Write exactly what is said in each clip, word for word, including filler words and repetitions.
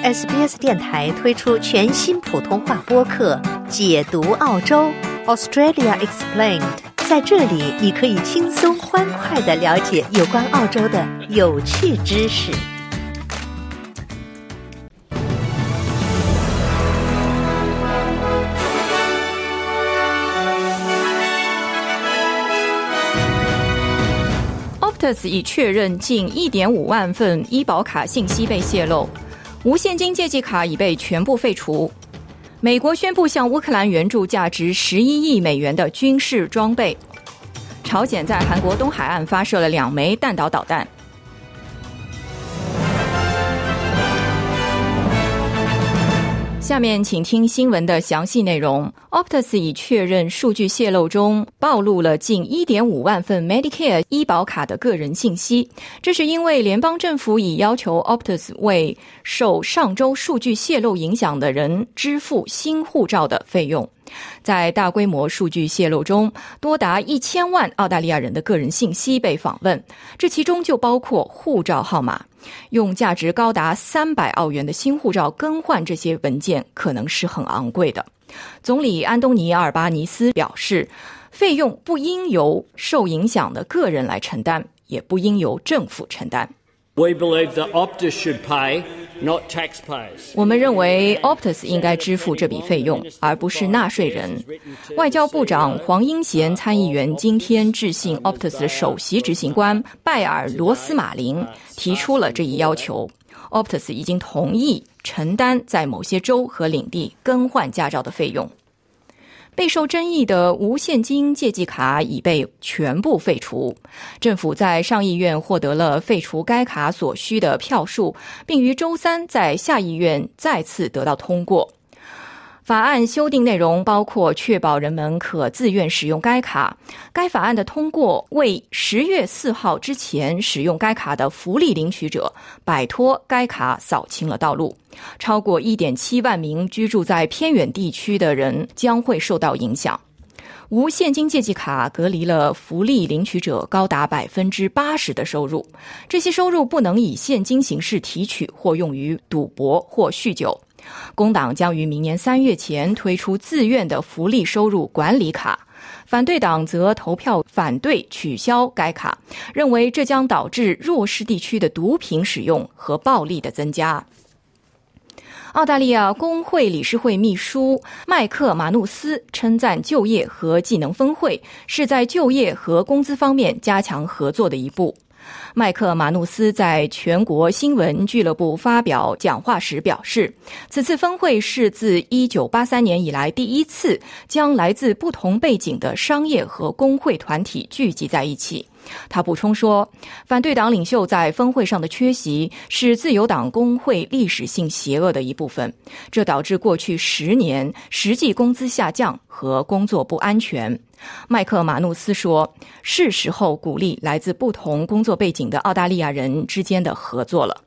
S B S 电台推出全新普通话播客《解读澳洲 Australia Explained》，在这里你可以轻松欢快地了解有关澳洲的有趣知识。 Optus 已确认近 一点五万份医保卡信息被泄露，无现金借记卡已被全部废除。美国宣布向乌克兰援助价值十一亿美元的军事装备。朝鲜在韩国东海岸发射了两枚弹道导弹。下面请听新闻的详细内容。 Optus 已确认数据泄露中暴露了近 一点五万份 Medicare 医保卡的个人信息，这是因为联邦政府已要求 Optus 为受上周数据泄露影响的人支付新护照的费用。在大规模数据泄露中，多达一千万澳大利亚人的个人信息被访问，这其中就包括护照号码。用价值高达三百澳元的新护照更换这些文件可能是很昂贵的。总理安东尼·阿尔巴尼斯表示，费用不应由受影响的个人来承担，也不应由政府承担。 We believe that Optus should pay, not taxpayers. 我们认为 Optus 应该支付这笔费用，而不是纳税人。外交部长黄英贤参议员今天致信 Optus 的首席执行官拜尔·罗斯马林，提出了这一要求。Optus 已经同意承担在某些州和领地更换驾照的费用。备受争议的无现金借记卡已被全部废除，政府在上议院获得了废除该卡所需的票数，并于周三在下议院再次得到通过。法案修订内容包括确保人们可自愿使用该卡。该法案的通过为十月四号之前使用该卡的福利领取者摆脱该卡扫清了道路。超过 一点七万名居住在偏远地区的人将会受到影响。无现金借记卡隔离了福利领取者高达 百分之八十 的收入，这些收入不能以现金形式提取或用于赌博或酗酒。工党将于明年三月前推出自愿的福利收入管理卡，反对党则投票反对取消该卡，认为这将导致弱势地区的毒品使用和暴力的增加。澳大利亚工会理事会秘书麦克马努斯称赞就业和技能峰会是在就业和工资方面加强合作的一步。麦克马努斯在全国新闻俱乐部发表讲话时表示，此次峰会是自一九八三年以来第一次将来自不同背景的商业和工会团体聚集在一起。他补充说，反对党领袖在峰会上的缺席是自由党工会历史性邪恶的一部分，这导致过去十年实际工资下降和工作不安全。麦克马努斯说，是时候鼓励来自不同工作背景的澳大利亚人之间的合作了。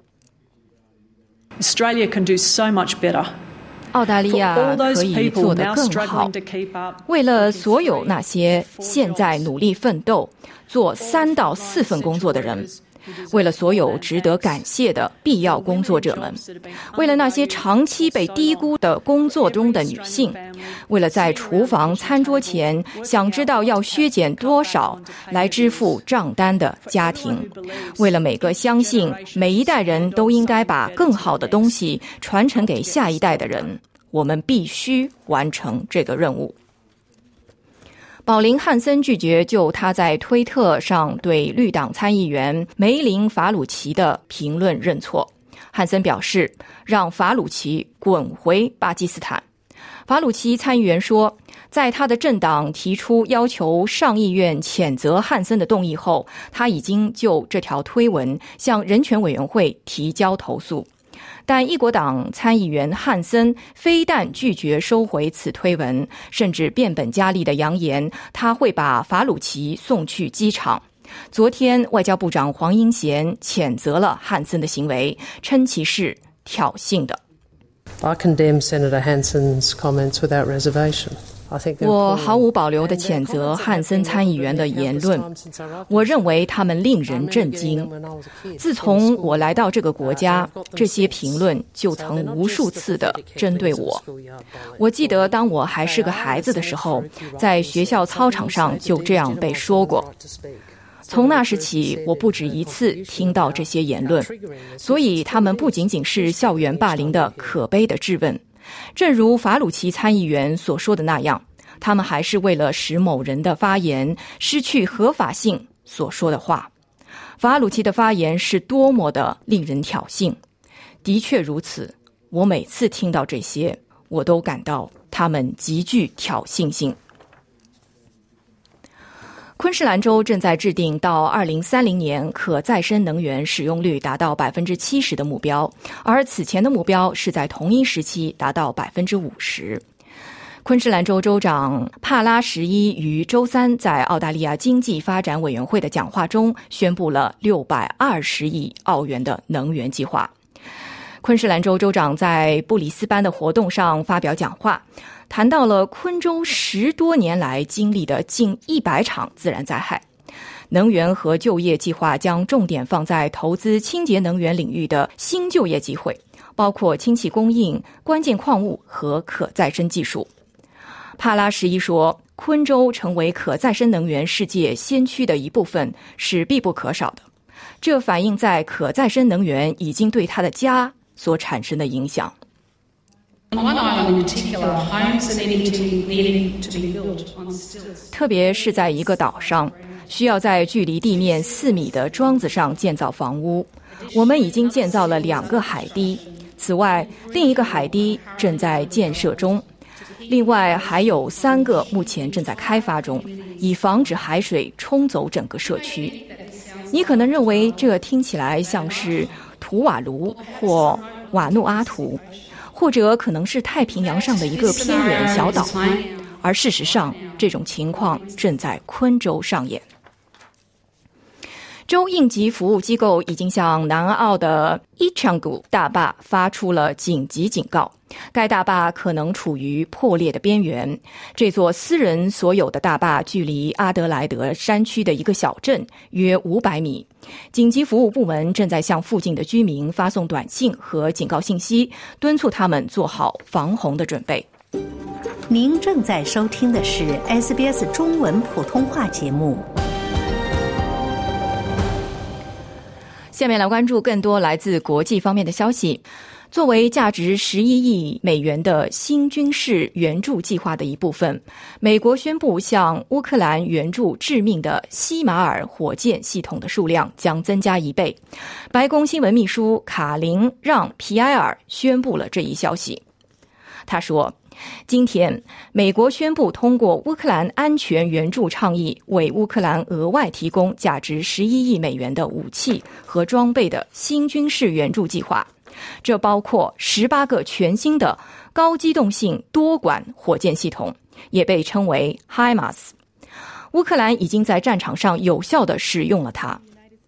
Australia can do so much better. 澳大利亚可以做得更好，为了所有那些现在努力奋斗、做三到四份工作的人，为了所有值得感谢的必要工作者们，为了那些长期被低估的工作中的女性，为了在厨房餐桌前想知道要削减多少来支付账单的家庭，为了每个相信每一代人都应该把更好的东西传承给下一代的人，我们必须完成这个任务。保林·汉森拒绝就他在推特上对绿党参议员梅林·法鲁奇的评论认错。汉森表示，让法鲁奇滚回巴基斯坦。法鲁奇参议员说，在他的政党提出要求上议院谴责汉森的动议后，他已经就这条推文向人权委员会提交投诉。但一国党参议员汉森非但拒绝收回此推文，甚至变本加厉地扬言他会把法鲁奇送去机场。昨天，外交部长黄英贤谴责了汉森的行为，称其是挑衅的。 I condemn Senator Hanson's comments without reservation. 我毫无保留地谴责汉森参议员的言论，我认为他们令人震惊。自从我来到这个国家，这些评论就曾无数次地针对我。我记得当我还是个孩子的时候，在学校操场上就这样被说过。从那时起，我不止一次听到这些言论，所以他们不仅仅是校园霸凌的可悲的质问。正如法鲁奇参议员所说的那样，他们还是为了使某人的发言失去合法性所说的话。法鲁奇的发言是多么的令人挑衅。的确如此，我每次听到这些，我都感到他们极具挑衅性。昆士兰州正在制定到二零三零年可再生能源使用率达到 百分之七十 的目标，而此前的目标是在同一时期达到 百分之五十。昆士兰州州长帕拉什伊于周三在澳大利亚经济发展委员会的讲话中宣布了六百二十亿澳元的能源计划。昆士兰州州长在布里斯班的活动上发表讲话，谈到了昆州十多年来经历的近一百场自然灾害。能源和就业计划将重点放在投资清洁能源领域的新就业机会，包括氢气供应、关键矿物和可再生技术。帕拉什伊说，昆州成为可再生能源世界先驱的一部分是必不可少的，这反映在可再生能源已经对他的家所产生的影响。特别是在一个岛上，需要在距离地面四米的桩子上建造房屋。我们已经建造了两个海堤，此外，另一个海堤正在建设中。另外还有三个目前正在开发中，以防止海水冲走整个社区。你可能认为这听起来像是图瓦卢或瓦努阿图，或者可能是太平洋上的一个偏远小岛，而事实上，这种情况正在昆州上演。州应急服务机构已经向南澳的伊昌谷大坝发出了紧急警告，该大坝可能处于破裂的边缘。这座私人所有的大坝距离阿德莱德山区的一个小镇约五百米。紧急服务部门正在向附近的居民发送短信和警告信息，敦促他们做好防洪的准备。 您正在收听的是 S B S 中文普通话节目。 下面来关注更多来自国际方面的消息。作为价值十一亿美元的新军事援助计划的一部分，美国宣布向乌克兰援助致命的西马尔火箭系统的数量将增加一倍。白宫新闻秘书卡琳让皮埃尔宣布了这一消息。他说，今天美国宣布通过乌克兰安全援助倡议，为乌克兰额外提供价值十一亿美元的武器和装备的新军事援助计划。这包括十八个全新的高机动性多管火箭系统，也被称为 HIMARS。 乌克兰已经在战场上有效地使用了它。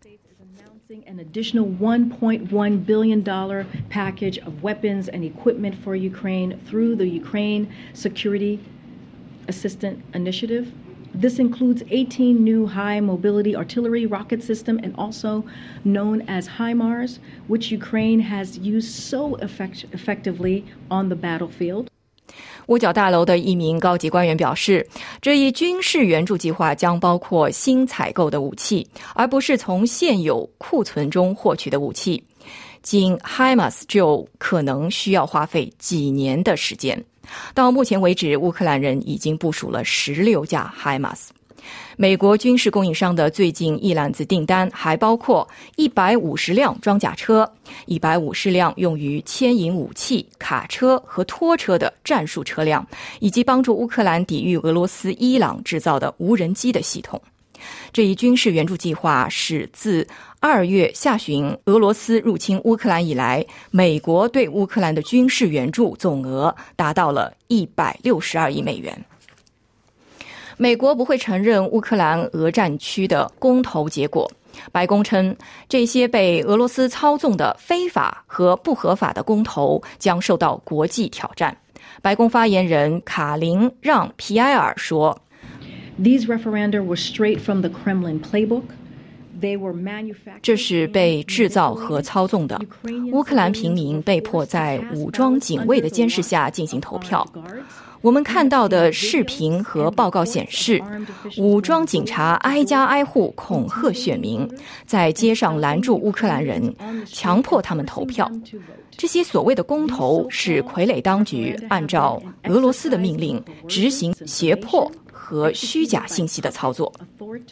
An additional one point one billion dollars package of weapons and equipment for Ukraine through the Ukraine Security Assistance Initiative. This includes eighteen new high-mobility artillery rocket system and also known as HIMARS, which Ukraine has used so effect- effectively on the battlefield. 五角大楼的一名高级官员表示，这一军事援助计划将包括新采购的武器，而不是从现有库存中获取的武器。仅 HIMARS 就可能需要花费几年的时间。到目前为止，乌克兰人已经部署了十六架 HIMARS。美国军事供应商的最近一揽子订单还包括一百五十辆装甲车、一百五十辆用于牵引武器、卡车和拖车的战术车辆，以及帮助乌克兰抵御俄罗斯、伊朗制造的无人机的系统。这一军事援助计划是自二月下旬俄罗斯入侵乌克兰以来，美国对乌克兰的军事援助总额达到了一百六十二亿美元。美国不会承认乌克兰俄战区的公投结果。白宫称，这些被俄罗斯操纵的非法和不合法的公投将受到国际挑战。 白宫发言人卡琳让皮埃尔说 These referenda were straight from the Kremlin playbook. 这是被制造和操纵的。乌克兰平民被迫在武装警卫的监视下进行投票。我们看到的视频和报告显示，武装警察挨家挨户恐吓选民，在街上拦住乌克兰人，强迫他们投票。这些所谓的公投是傀儡当局按照俄罗斯的命令执行胁迫和虚假信息的操作。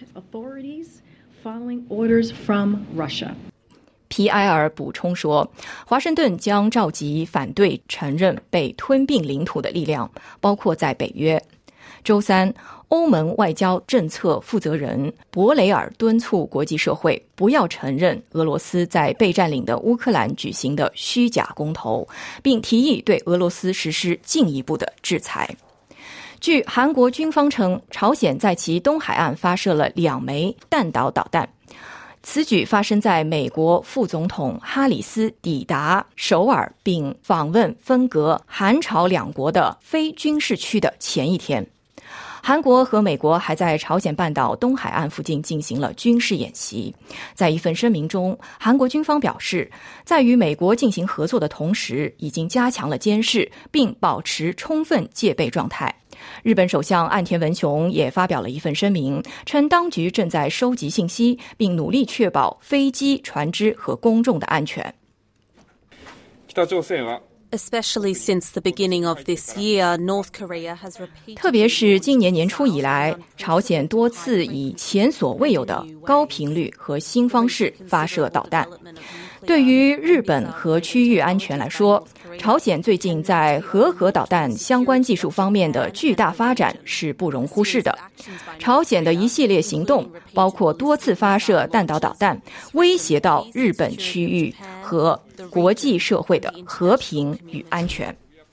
Following orders from Russia. 皮埃尔补充说，华盛顿将召集反对承认被吞并领土的力量，包括在北约。周三，欧盟外交政策负责人博雷尔敦促国际社会不要承认俄罗斯在被占领的乌克兰举行的虚假公投，并提议对俄罗斯实施进一步的制裁。据韩国军方称，朝鲜在其东海岸发射了两枚弹道导弹。此举发生在美国副总统哈里斯抵达首尔并访问分隔韩朝两国的非军事区的前一天。韩国和美国还在朝鲜半岛东海岸附近进行了军事演习。在一份声明中，韩国军方表示，在与美国进行合作的同时，已经加强了监视，并保持充分戒备状态。日本首相岸田文雄也发表了一份声明，称当局正在收集信息，并努力确保飞机、船只和公众的安全。 北朝鮮は Especially since the beginning of this year, North Korea has repeated. 特别是今年年初以来，朝鲜多次以前所未有的高频率和新方式发射导弹。对于日本和区域安全来说，朝鲜最近在核核导弹相关技术方面的巨大发展是不容忽视的。朝鲜的一系列行动，包括多次发射弹道导弹，威胁到日本区域和国际社会的和平与安全。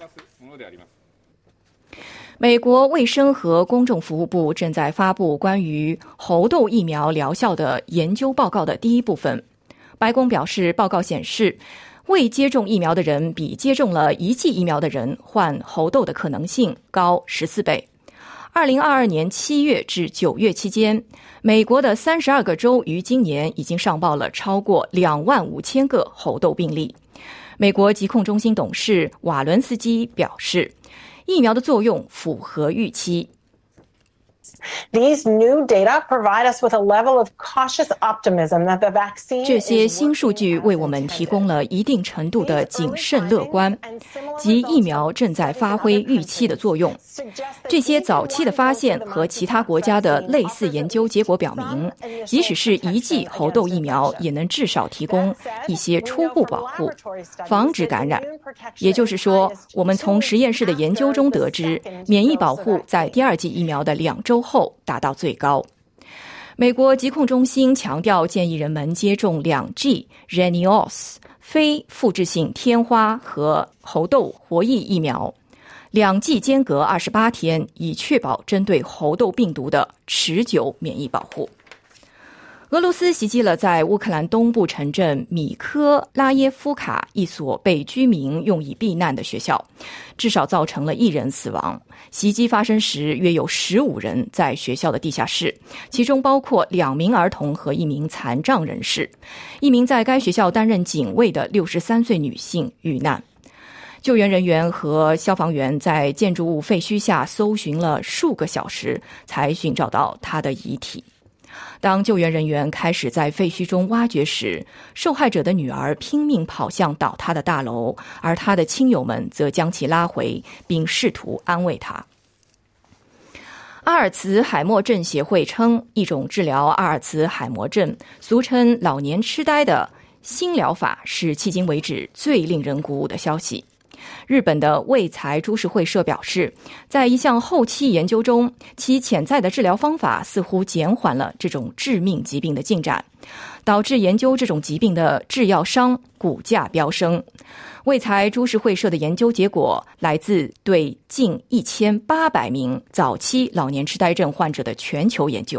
美国卫生和公众服务部正在发布关于猴痘疫苗疗效的研究报告的第一部分。白宫表示，报告显示，未接种疫苗的人比接种了一剂疫苗的人患猴痘的可能性高十四倍。二零二二年七月至九月期间，美国的三十二个州于今年已经上报了超过两万五千个猴痘病例。美国疾控中心董事瓦伦斯基表示，疫苗的作用符合预期。 These new data provide us with a level of cautious optimism that the vaccine 这些新数据为我们提供了一定程度的谨慎乐观，即疫苗正在发挥预期的作用。这些早期的发现和其他国家的类似研究结果表明，即使是一剂猴痘疫苗也能至少提供一些初步保护，防止感染。也就是说，我们从实验室的研究中得知，免疫保护在第二剂疫苗的两周后达到最高。美国疾控中心强调，建议人们接种两剂 Ranios 非复制性天花和猴痘活疫疫苗，两剂间隔二十八天，以确保针对猴痘病毒的持久免疫保护。俄罗斯袭击了在乌克兰东部城镇米科拉耶夫卡一所被居民用以避难的学校，至少造成了一人死亡。袭击发生时，约有十五人在学校的地下室，其中包括两名儿童和一名残障人士。一名在该学校担任警卫的六十三岁女性遇难。救援人员和消防员在建筑物废墟下搜寻了数个小时，才寻找到她的遗体。当救援人员开始在废墟中挖掘时，受害者的女儿拼命跑向倒塌的大楼，而她的亲友们则将其拉回，并试图安慰她。阿尔茨海默症协会称，一种治疗阿尔茨海默症，俗称老年痴呆的新疗法是迄今为止最令人鼓舞的消息。日本的卫财株式会社表示，在一项后期研究中，其潜在的治疗方法似乎减缓了这种致命疾病的进展，导致研究这种疾病的制药商股价飙升。卫财株式会社的研究结果来自对近一千八百名早期老年痴呆症患者的全球研究。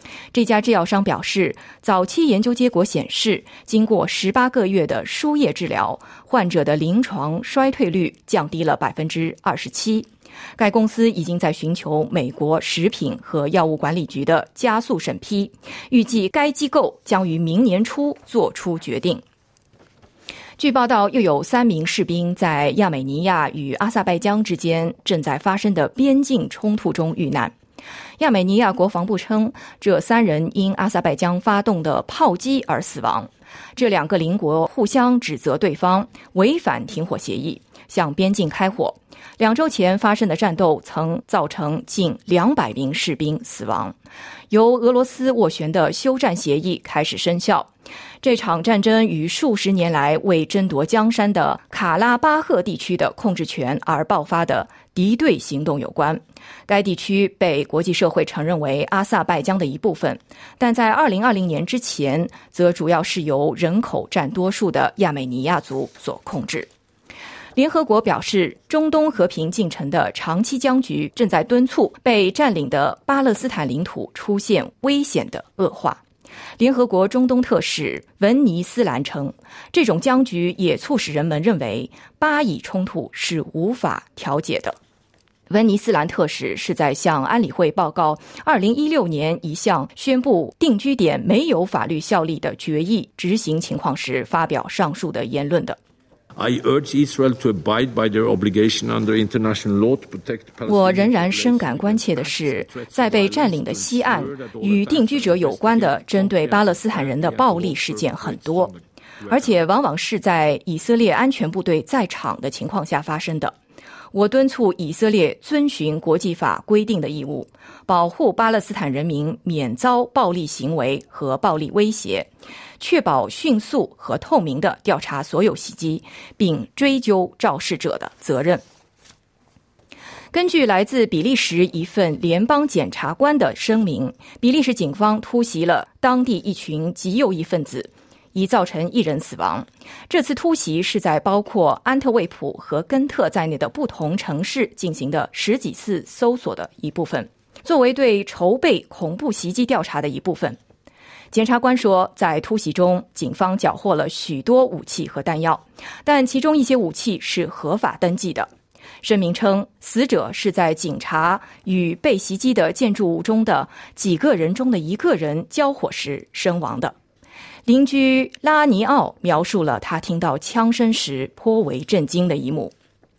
这家制药商表示，早期研究结果显示，经过十八个月的输液治疗，患者的临床衰退率降低了 百分之二十七。该公司已经在寻求美国食品和药物管理局的加速审批，预计该机构将于明年初做出决定。据报道，又有三名士兵在亚美尼亚与阿塞拜疆之间正在发生的边境冲突中遇难。亚美尼亚国防部称，这三人因阿塞拜疆发动的炮击而死亡。这两个邻国互相指责对方违反停火协议，向边境开火。两周前发生的战斗曾造成近两百名士兵死亡。由俄罗斯斡旋的休战协议开始生效。这场战争与数十年来为争夺江山的卡拉巴赫地区的控制权而爆发的敌对行动有关。该地区被国际社会承认为阿塞拜疆的一部分，但在二零二零年之前，则主要是由人口占多数的亚美尼亚族所控制。联合国表示，中东和平进程的长期僵局正在敦促被占领的巴勒斯坦领土出现危险的恶化。联合国中东特使文尼斯兰称，这种僵局也促使人们认为巴以冲突是无法调解的。文尼斯兰特使是在向安理会报告二零一六年一项宣布定居点没有法律效力的决议执行情况时发表上述的言论的。 I urge Israel to abide by their obligation under international law to protect Palestinians. 我仍然深感关切的是，在被占领的西岸，与定居者有关的针对巴勒斯坦人的暴力事件很多，而且往往是在以色列安全部队在场的情况下发生的。我敦促以色列遵循国际法规定的义务，保护巴勒斯坦人民免遭暴力行为和暴力威胁，确保迅速和透明地调查所有袭击，并追究肇事者的责任。根据来自比利时一份联邦检察官的声明，比利时警方突袭了当地一群极右翼分子，已造成一人死亡。这次突袭是在包括安特卫普和根特在内的不同城市进行的十几次搜索的一部分，作为对筹备恐怖袭击调查的一部分。检察官说，在突袭中，警方缴获了许多武器和弹药，但其中一些武器是合法登记的。声明称，死者是在警察与被袭击的建筑物中的几个人中的一个人交火时身亡的。邻居拉尼奥描述了他听到枪声时颇为震惊的一幕。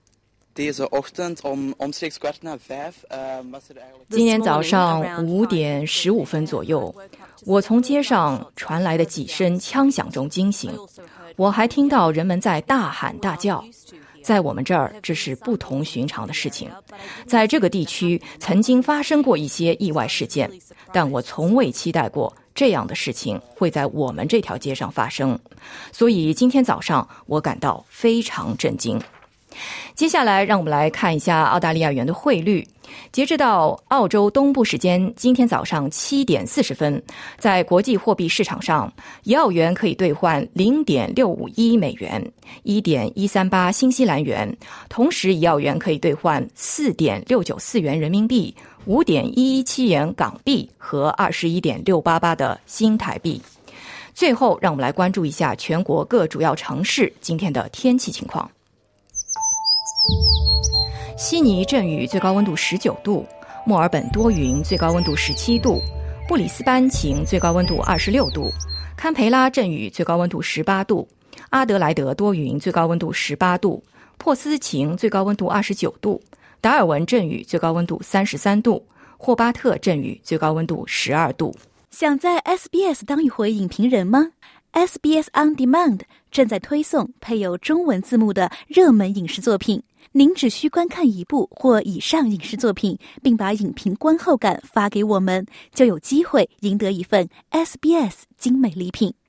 今天早上五点十五分左右，我从街上传来的几声枪响中惊醒，我还听到人们在大喊大叫。在我们这儿，这是不同寻常的事情。在这个地区曾经发生过一些意外事件，但我从未期待过这样的事情会在我们这条街上发生，所以今天早上我感到非常震惊。接下来让我们来看一下澳大利亚元的汇率。截至到澳洲东部时间今天早上七点四十分，在国际货币市场上，一澳元可以兑换 零点六五一美元， 一点一三八新西兰元，同时一澳元可以兑换 四点六九四元人民币， 五点一一七元港币和 二十一点六八八的新台币。最后让我们来关注一下全国各主要城市今天的天气情况。悉尼阵雨，最高温度十九度；墨尔本多云，最高温度十七度；布里斯班晴，最高温度二十六度；堪培拉阵雨，最高温度十八度；阿德莱德多云，最高温度十八度；珀斯晴，最高温度二十九度；达尔文阵雨，最高温度三十三度；霍巴特阵雨，最高温度十二度。 想在 S B S 当一回影评人吗？ S B S On Demand 正在推送配有中文字幕的热门影视作品。您只需观看一部或以上影视作品，并把影评观后感发给我们，就有机会赢得一份 S B S 精美礼品。